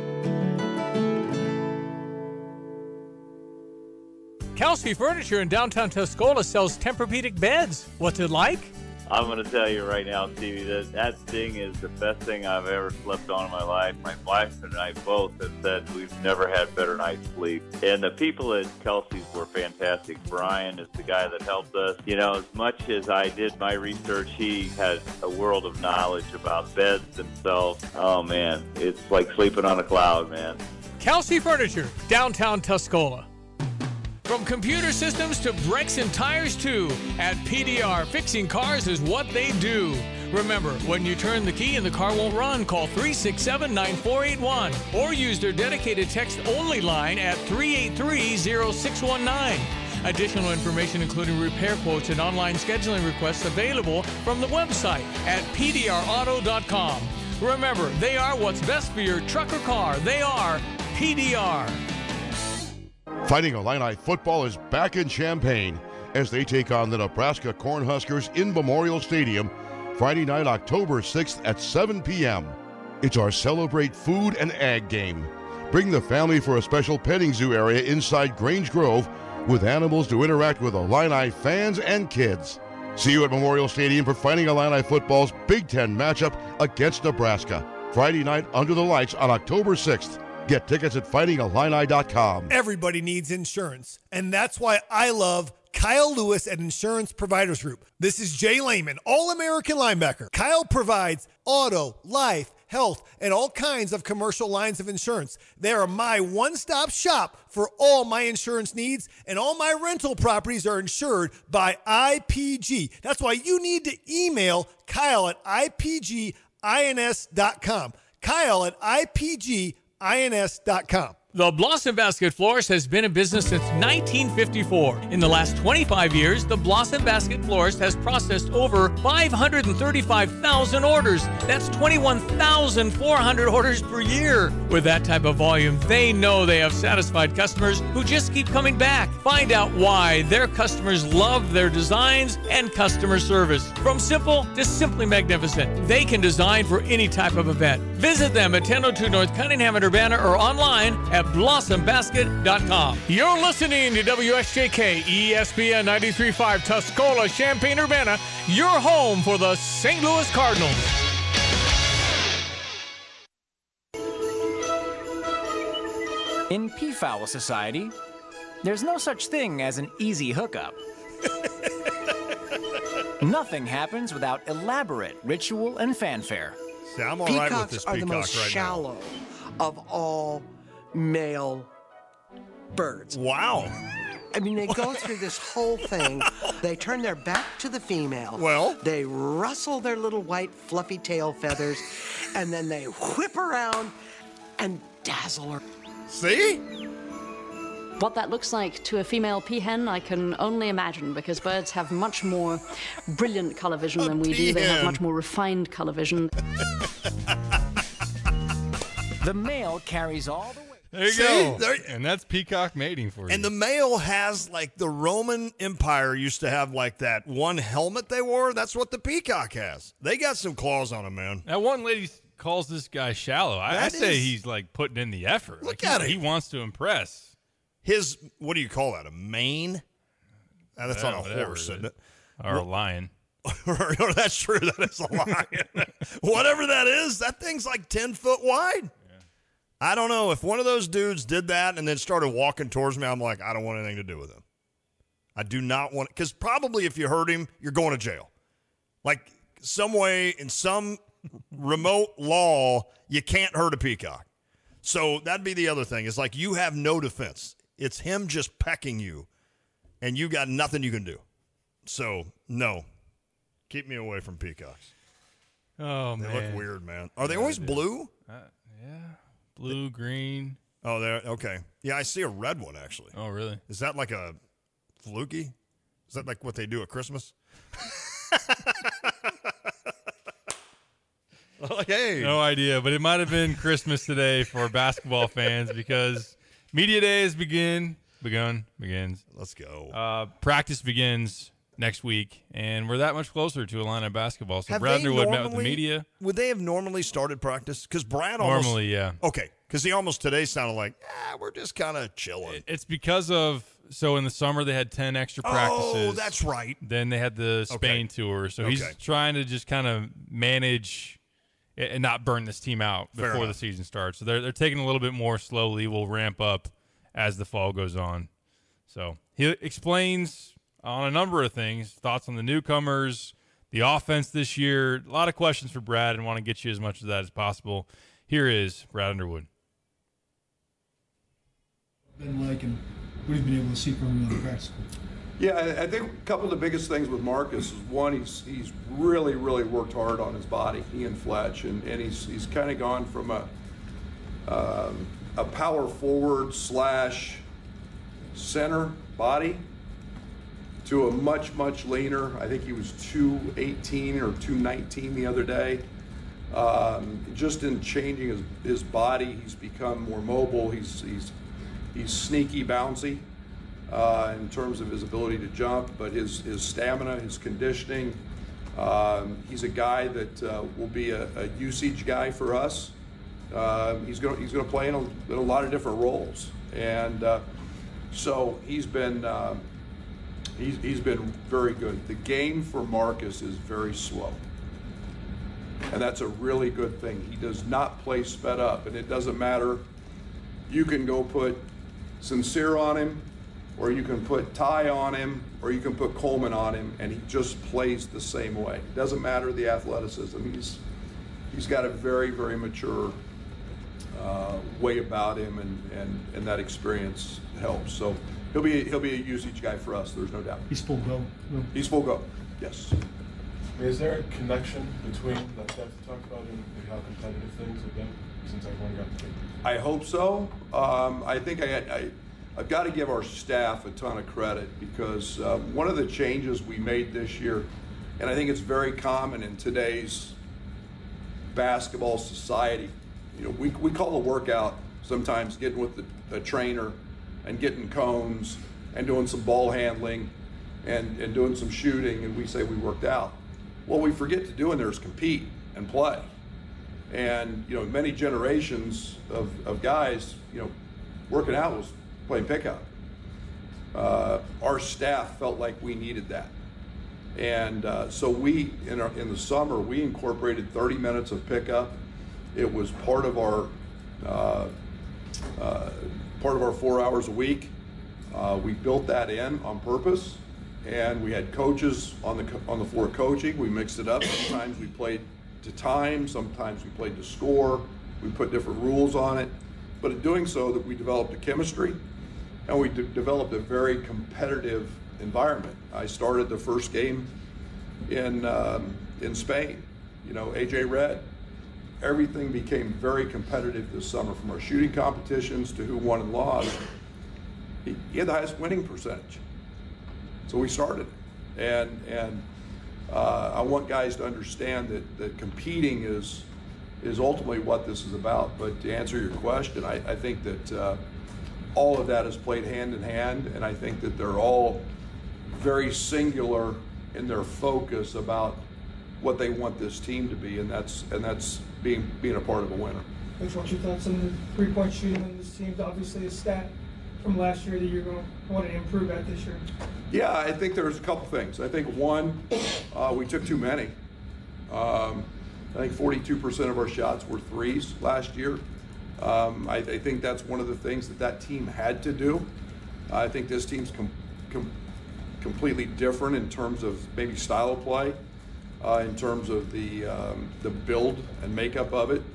S12: Kelsey Furniture in downtown Tuscola sells Tempur-Pedic beds. What's it like?
S18: I'm going to tell you right now, Stevie, that thing is the best thing I've ever slept on in my life. My wife and I both have said we've never had better night's sleep. And the people at Kelsey's were fantastic. Brian is the guy that helped us. You know, as much as I did my research, he has a world of knowledge about beds themselves. Oh, man, it's like sleeping on a cloud, man.
S12: Kelsey Furniture, downtown Tuscola. From computer systems to brakes and tires too, at PDR, fixing cars is what they do. Remember, when you turn the key and the car won't run, call 367-9481 or use their dedicated text-only line at 383-0619. Additional information including repair quotes and online scheduling requests available from the website at pdrauto.com. Remember, they are what's best for your truck or car. They are PDR.
S19: Fighting Illini football is back in Champaign as they take on the Nebraska Cornhuskers in Memorial Stadium Friday night, October 6th at 7 p.m. It's our Celebrate Food and Ag game. Bring the family for a special petting zoo area inside Grange Grove with animals to interact with Illini fans and kids. See you at Memorial Stadium for Fighting Illini football's Big Ten matchup against Nebraska. Friday night under the lights on October 6th. Get tickets at fightingillini.com.
S16: Everybody needs insurance, and that's why I love Kyle Lewis at Insurance Providers Group. This is Jay Lehman, All-American linebacker. Kyle provides auto, life, health, and all kinds of commercial lines of insurance. They are my one-stop shop for all my insurance needs, and all my rental properties are insured by IPG. That's why you need to email Kyle at IPGINS.com. Kyle at IPGINS.com.
S12: The Blossom Basket Florist has been in business since 1954. In the last 25 years, the Blossom Basket Florist has processed over 535,000 orders. That's 21,400 orders per year. With that type of volume, they know they have satisfied customers who just keep coming back. Find out why their customers love their designs and customer service. From simple to simply magnificent, they can design for any type of event. Visit them at 1002 North Cunningham in Urbana or online at blossombasket.com. You're listening to WSJK ESPN 93.5 Tuscola, Champaign-Urbana, your home for the St. Louis Cardinals.
S20: In Peafowl Society, there's no such thing as an easy hookup. Nothing happens without elaborate ritual and fanfare.
S2: See, I'm all right with this
S21: Peacocks are
S2: peacock
S21: the most
S2: right
S21: shallow of all male birds.
S2: Wow.
S21: I mean, they go through this whole thing. They turn their back to the female.
S2: Well?
S21: They rustle their little white fluffy tail feathers, and then they whip around and dazzle her.
S2: See?
S22: What that looks like to a female peahen, I can only imagine, because birds have much more brilliant color vision than we do. They have much more refined color vision.
S20: The male carries all the way.
S3: There you go. And that's peacock mating for you.
S2: And the male has, like, the Roman Empire used to have, like, that one helmet they wore. That's what the peacock has. They got some claws on them, man.
S3: That one lady calls this guy shallow. I say he's, like, putting in the effort.
S2: Look
S3: like,
S2: at him.
S3: He wants to impress.
S2: His, what do you call that, a mane? That's on a horse, isn't it?
S3: Or a lion.
S2: No, that's true. That is a lion. Whatever that is, that thing's like 10 foot wide. I don't know. If one of those dudes did that and then started walking towards me, I'm like, I don't want anything to do with him. I do not want, because probably if you hurt him, you're going to jail. Like, some way, in some remote law, you can't hurt a peacock. So that'd be the other thing. It's like you have no defense. It's him just pecking you, and you got nothing you can do. So, no. Keep me away from peacocks.
S3: Oh, man.
S2: They look weird, man. Are they always blue?
S3: Yeah. Blue, green.
S2: Oh, there. Okay. Yeah, I see a red one, actually.
S3: Oh, really?
S2: Is that like a fluky? Is that like what they do at Christmas? Like, hey.
S3: No idea, but it might have been Christmas today for basketball fans because media day has begins.
S2: Let's go.
S3: Practice begins next week, and we're that much closer to Illini basketball. So
S2: Have
S3: Brad
S2: they
S3: Underwood met with the
S2: normally-
S3: media.
S2: Would they have normally started practice? Because Brad almost.
S3: Normally, yeah.
S2: Okay, because he almost today sounded like, we're just kind of chilling.
S3: It's because of, so in the summer they had 10 extra practices.
S2: Oh, that's right.
S3: Then they had the Spain tour. So he's trying to just kind of manage and not burn this team out
S2: Fair
S3: before the
S2: enough.
S3: season starts. So they're taking a little bit more slowly. We'll ramp up as the fall goes on. So he explains on a number of things, thoughts on the newcomers, the offense this year. A lot of questions for Brad, and want to get you as much of that as possible. Here is Brad Underwood.
S23: Been like, and what have you been able to see from him in the practice?
S24: Yeah, I think a couple of the biggest things with Marcus is one, he's really worked hard on his body, he and Fletch, and he's kind of gone from a power forward / center body to a much leaner. I think he was 218 or 219 the other day. Just in changing his body, he's become more mobile. He's sneaky, bouncy in terms of his ability to jump, but his stamina, his conditioning. He's a guy that will be a usage guy for us. He's going to play in a lot of different roles, and so he's been very good. The game for Marcus is very slow, and that's a really good thing. He does not play sped up, and it doesn't matter. You can go put Sincere on him, or you can put Ty on him, or you can put Coleman on him, and he just plays the same way. It doesn't matter the athleticism. He's got a very, very mature way about him, and that experience helps. So he'll be a usage guy for us. There's no doubt.
S23: He's full go.
S24: He's full go. Yes.
S1: Is there a connection between that Jeff talked about and how competitive things have been since everyone got the papers?
S24: I hope so. I think I've got to give our staff a ton of credit, because one of the changes we made this year, and I think it's very common in today's basketball society, we call a workout sometimes getting with the trainer and getting cones and doing some ball handling and doing some shooting, and we say we worked out. What we forget to do in there is compete and play. And many generations of guys, working out was playing pickup. Our staff felt like we needed that, and so we in the summer we incorporated 30 minutes of pickup. It was part of our 4 hours a week. We built that in on purpose, and we had coaches on the floor coaching. We mixed it up. Sometimes we played to time, sometimes we played to score. We put different rules on it, but in doing so, that we developed a chemistry, and we developed a very competitive environment. I started the first game in Spain. AJ Red. Everything became very competitive this summer, from our shooting competitions to who won and lost. He had the highest winning percentage. So we started, and I want guys to understand that competing is ultimately what this is about. But to answer your question, I think that all of that is played hand in hand, and I think that they're all very singular in their focus about what they want this team to be, and that's being a part of a winner.
S23: Coach, what's your thoughts on the three-point shooting on this team? Obviously a stat from last year that you're going to want to improve at this year.
S24: Yeah, I think there's a couple things. I think one, we took too many. I think 42% of our shots were threes last year. I think that's one of the things that team had to do. I think this team's completely different in terms of maybe style of play, in terms of the build and makeup of it.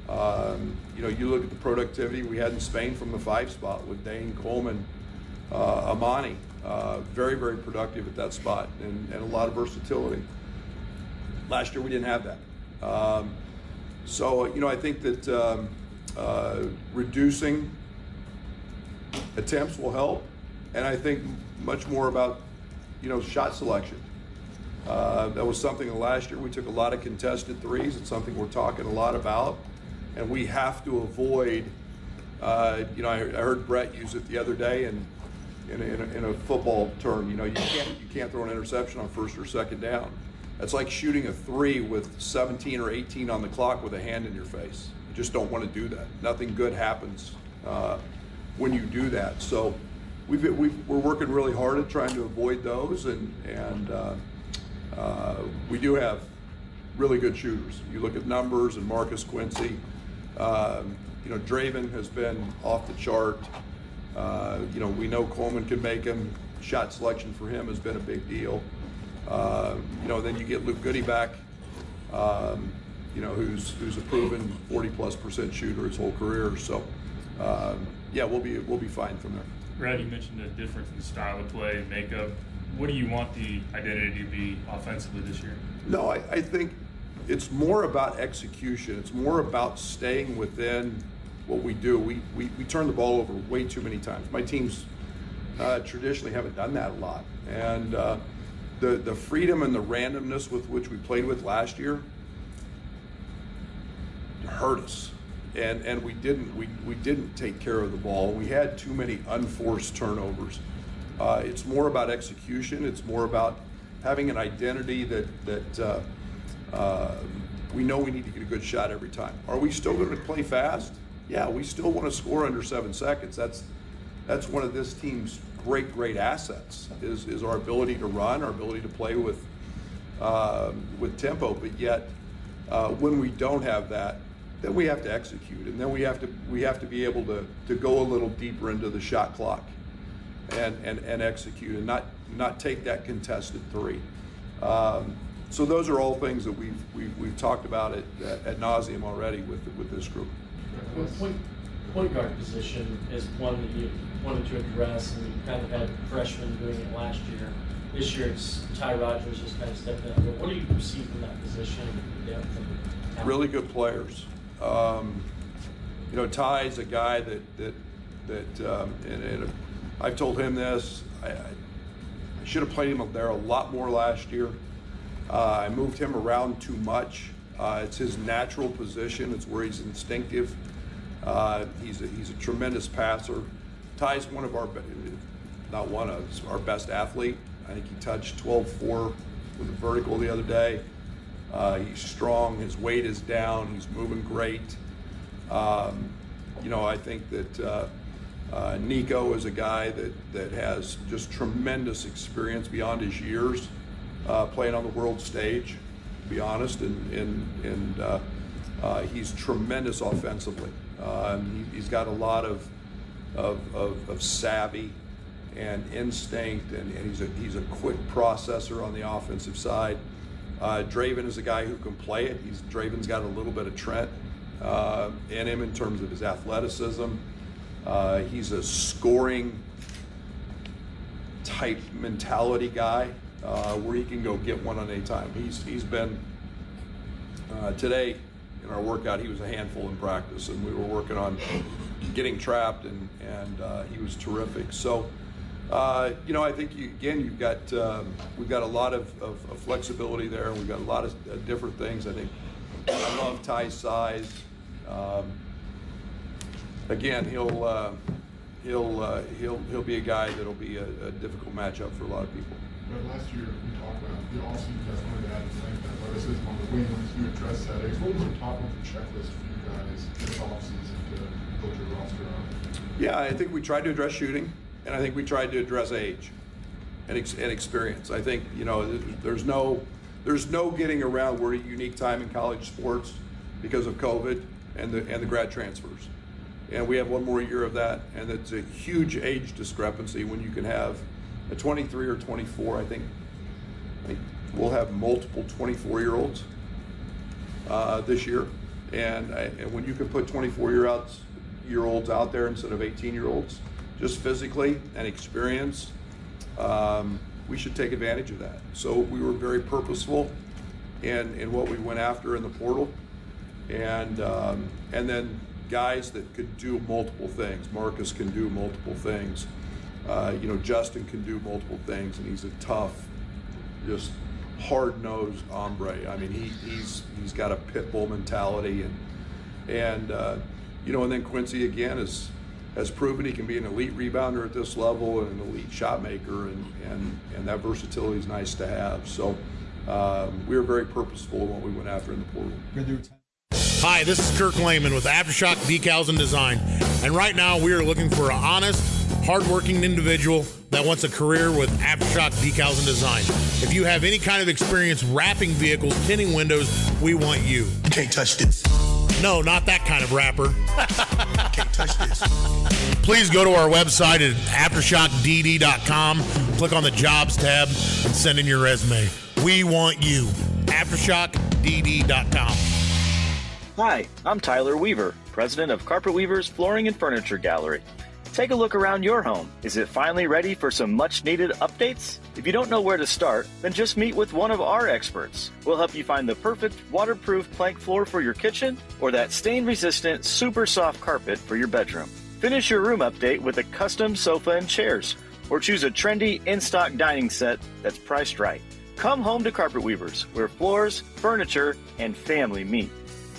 S24: You look at the productivity we had in Spain from the 5 spot with Dane, Coleman, Amani, very, very productive at that spot, and a lot of versatility. Last year we didn't have that. So I think that reducing attempts will help, and I think much more about shot selection. That was something last year we took a lot of contested threes. It's something we're talking a lot about, and we have to avoid. I heard Brett use it the other day, and in a football term, you can't throw an interception on first or second down. That's like shooting a three with 17 or 18 on the clock with a hand in your face. You just don't want to do that. Nothing good happens when you do that. So we're working really hard at trying to avoid those, and we do have really good shooters. You look at numbers and Marcus Quincy. Draven has been off the chart. We know Coleman can make him. Shot selection for him has been a big deal. Then you get Luke Goody back, who's a proven 40+% shooter his whole career. So, we'll be fine from there.
S5: Brad, you mentioned the difference in style of play and makeup. What do you want the identity to be offensively this year?
S24: No, I think it's more about execution. It's more about staying within what we do. We turn the ball over way too many times. My teams traditionally haven't done that a lot. And the freedom and the randomness with which we played with last year hurt us. And we didn't take care of the ball. We had too many unforced turnovers. It's more about execution. It's more about having an identity that we know we need to get a good shot every time. Are we still going to play fast? Yeah, we still want to score under 7 seconds. That's one of this team's great assets is our ability to run, our ability to play with tempo. But yet, when we don't have that, then we have to execute, and then we have to be able to go a little deeper into the shot clock. and execute and not take that contested three. So those are all things that we've talked about at nauseum already with this group.
S7: The point guard position is one that you wanted to address, and you kind of had freshmen doing it last year. This year it's Ty Rodgers just kind of stepping up. What do you see from that position? Depth and talent?
S24: Really good players. Ty's a guy that I've told him this. I should have played him there a lot more last year. I moved him around too much. It's his natural position. It's where he's instinctive. He's a tremendous passer. Ty's one of our best athlete. I think he touched 12-4 with a vertical the other day. He's strong. His weight is down. He's moving great. I think that Nico is a guy that has just tremendous experience beyond his years playing on the world stage, to be honest, and he's tremendous offensively. He's got a lot of savvy and instinct, and he's a quick processor on the offensive side. Draven is a guy who can play it. Draven's got a little bit of Trent in him in terms of his athleticism. He's a scoring type mentality guy where he can go get one on any time. He's been today in our workout. He was a handful in practice, and we were working on getting trapped, and he was terrific. So I think we've got a lot of flexibility there. We've got a lot of different things. I think I love Ty's size. Again, he'll be a guy that'll be a difficult matchup for a lot of people.
S1: But last year we talked about the offseason. That's one of the added things. Athleticism on the wing. You address that. What was the top of the checklist for you guys this offseason to build your roster on?
S24: Yeah, I think we tried to address shooting, and I think we tried to address age and experience. I think there's no getting around. We're at a unique time in college sports because of COVID and the grad transfers. And we have one more year of that, and it's a huge age discrepancy when you can have a 23 or 24. I think we'll have multiple 24-year-olds this year, and when you can put 24-year-olds out there instead of 18-year-olds, just physically and experience, we should take advantage of that. So we were very purposeful in what we went after in the portal, and then guys that could do multiple things. Marcus can do multiple things. Justin can do multiple things, and he's a tough, just hard-nosed hombre. I mean, he's got a pit bull mentality, and then Quincy again has proven he can be an elite rebounder at this level and an elite shot maker, and that versatility is nice to have. So we were very purposeful in what we went after in the portal.
S8: Hi, this is Kirk Lehman with Aftershock Decals and Design, and right now we are looking for an honest, hardworking individual that wants a career with Aftershock Decals and Design. If you have any kind of experience wrapping vehicles, tinting windows, we want you. You can't touch this. No, not that kind of wrapper. Can't touch this. Please go to our website at aftershockdd.com, click on the Jobs tab, and send in your resume. We want you. aftershockdd.com.
S9: Hi, I'm Tyler Weaver, president of Carpet Weavers Flooring and Furniture Gallery. Take a look around your home. Is it finally ready for some much-needed updates? If you don't know where to start, then just meet with one of our experts. We'll help you find the perfect waterproof plank floor for your kitchen or that stain-resistant, super soft carpet for your bedroom. Finish your room update with a custom sofa and chairs, or choose a trendy in-stock dining set that's priced right. Come home to Carpet Weavers, where floors, furniture, and family meet.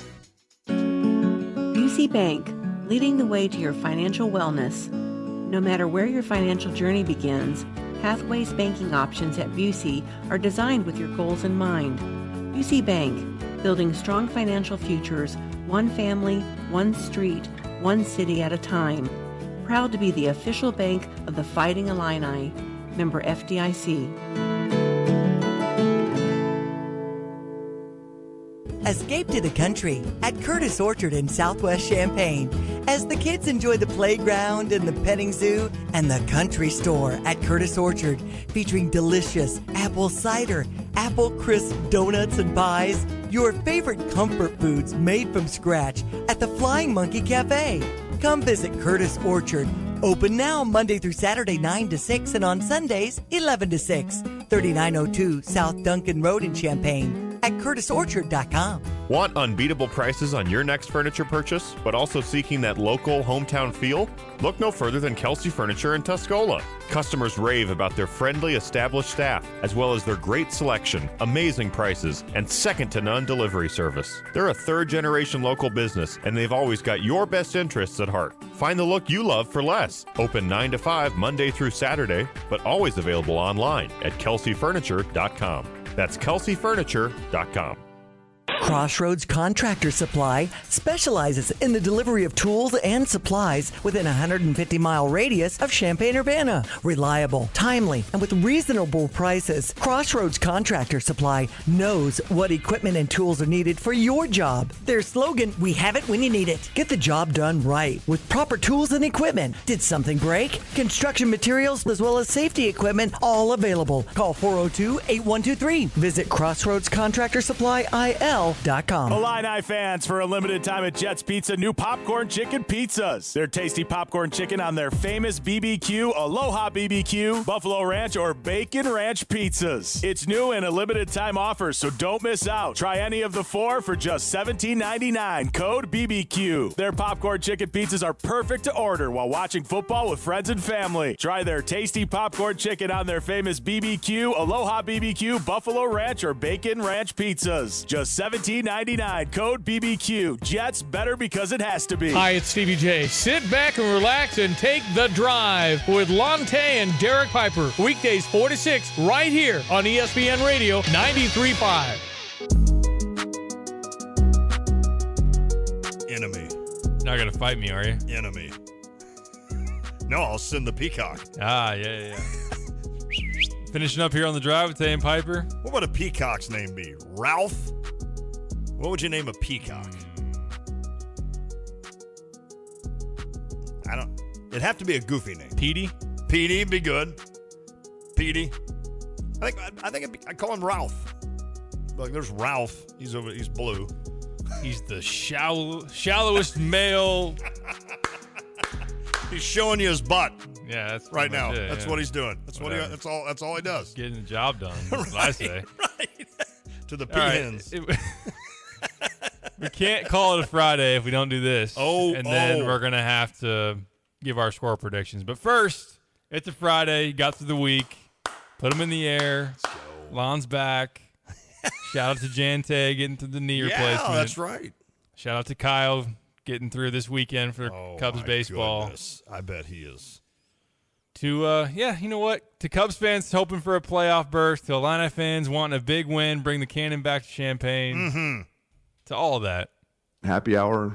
S11: Busey Bank, leading the way to your financial wellness. No matter where your financial journey begins, Pathways banking options at Busey are designed with your goals in mind. Busey Bank, building strong financial futures, one family, one street, one city at a time. Proud to be the official bank of the Fighting Illini. Member FDIC.
S15: Escape to the country at Curtis Orchard in Southwest Champaign as the kids enjoy the playground and the petting zoo and the country store at Curtis Orchard, featuring delicious apple cider, apple crisp donuts and pies, your favorite comfort foods made from scratch at the Flying Monkey Cafe. Come visit Curtis Orchard. Open now Monday through Saturday 9 to 6 and on Sundays 11 to 6. 3902 South Duncan Road in Champaign at curtisorchard.com.
S4: Want unbeatable prices on your next furniture purchase, but also seeking that local hometown feel? Look no further than Kelsey Furniture in Tuscola. Customers rave about their friendly, established staff, as well as their great selection, amazing prices, and second-to-none delivery service. They're a third-generation local business, and they've always got your best interests at heart. Find the look you love for less. Open 9 to 5 Monday through Saturday, but always available online at kelseyfurniture.com. That's kelseyfurniture.com.
S15: Crossroads Contractor Supply specializes in the delivery of tools and supplies within a 150-mile radius of Champaign-Urbana. Reliable, timely, and with reasonable prices, Crossroads Contractor Supply knows what equipment and tools are needed for your job. Their slogan, we have it when you need it. Get the job done right with proper tools and equipment. Did something break? Construction materials as well as safety equipment, all available. Call 402-8123. Visit Crossroads Contractor Supply IL.
S10: Illini fans, for a limited time at Jets Pizza, new popcorn chicken pizzas. Their tasty popcorn chicken on their famous BBQ, Aloha BBQ, Buffalo Ranch, or Bacon Ranch pizzas. It's new and a limited time offer, so don't miss out. Try any of the four for just $17.99. Code BBQ. Their popcorn chicken pizzas are perfect to order while watching football with friends and family. Try their tasty popcorn chicken on their famous BBQ, Aloha BBQ, Buffalo Ranch, or Bacon Ranch pizzas. Just $17.99. Code BBQ. Jets, better because it has to be.
S12: Hi, it's Stevie J. Sit back and relax and take the drive with Lonte and Derek Piper. Weekdays 4 to 6 right here on ESPN Radio 93.5.
S2: Enemy.
S3: Not going to fight me, are you?
S2: Enemy. No, I'll send the peacock.
S3: Yeah. Finishing up here on the drive with Tay and Piper.
S2: What would a peacock's name be? Ralph? What would you name a peacock? It'd have to be a goofy name.
S3: Petey?
S2: Petey'd be good. Petey. I think I'd call him Ralph. Like, there's Ralph. He's blue.
S3: He's the shallowest male.
S2: He's showing you his butt.
S3: Yeah, that's
S2: right now.
S3: it,
S2: That's what he's doing. That's
S3: Whatever.
S2: That's all he does.
S3: Getting the job done. That's what I say.
S2: Right. To the
S3: All right.
S2: peahens.
S3: We can't call it a Friday if we don't do this. And then we're going to have to give our score predictions. But first, it's a Friday. You got through the week. Put them in the air. Let's go. Lon's back. Shout out to Jante getting through the knee replacement.
S2: Yeah, that's right.
S3: Shout out to Kyle getting through this weekend for Cubs baseball.
S2: Goodness. I bet he is.
S3: To, you know what? To Cubs fans hoping for a playoff berth, to Illini fans wanting a big win, bring the cannon back to Champaign, to all of that.
S24: Happy hour.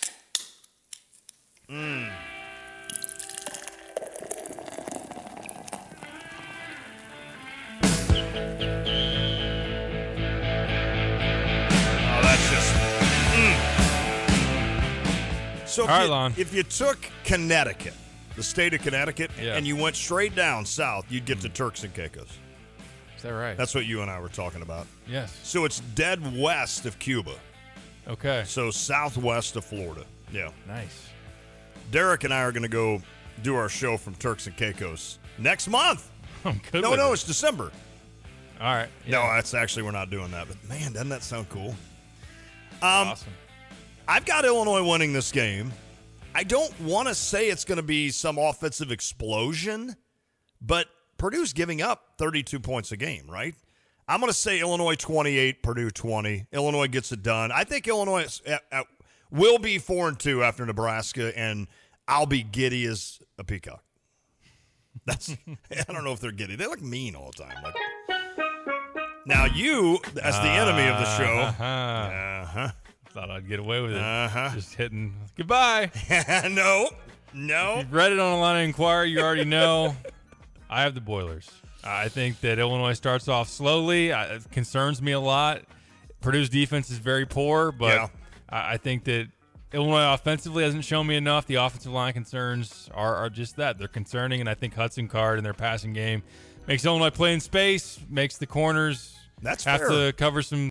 S2: So
S3: All right, Lon.
S2: if you took Connecticut, the state of Connecticut, and you went straight down south, you'd get to Turks and Caicos.
S3: Is that right?
S2: That's what you and I were talking about.
S3: Yes.
S2: So it's dead west of Cuba.
S3: Okay.
S2: So southwest of Florida. Yeah.
S3: Nice.
S2: Derek and I are going to go do our show from Turks and Caicos next month.
S3: I'm good
S2: No,
S3: with it.
S2: it's December.
S3: All right.
S2: No, that's actually, we're not doing that. But, man, doesn't that sound cool?
S3: Awesome.
S2: I've got Illinois winning this game. I don't want to say it's going to be some offensive explosion, but Purdue's giving up 32 points a game, right? I'm going to say Illinois 28, Purdue 20. Illinois gets it done. I think Illinois will be 4-2 after Nebraska, and I'll be giddy as a peacock. I don't know if they're giddy. They look mean all the time. Like, now you, as the enemy of the show,
S3: thought I'd get away with it. Just hitting goodbye.
S2: No.
S3: If you've read it on Illini Inquirer, you already know. I have the Boilers. I think that Illinois starts off slowly. It concerns me a lot. Purdue's defense is very poor, but
S2: Yeah.
S3: I think that Illinois offensively hasn't shown me enough. The offensive line concerns are just that. They're concerning, and I think Hudson Card and their passing game makes Illinois play in space, makes the corners
S2: That's
S3: have
S2: fair.
S3: to cover some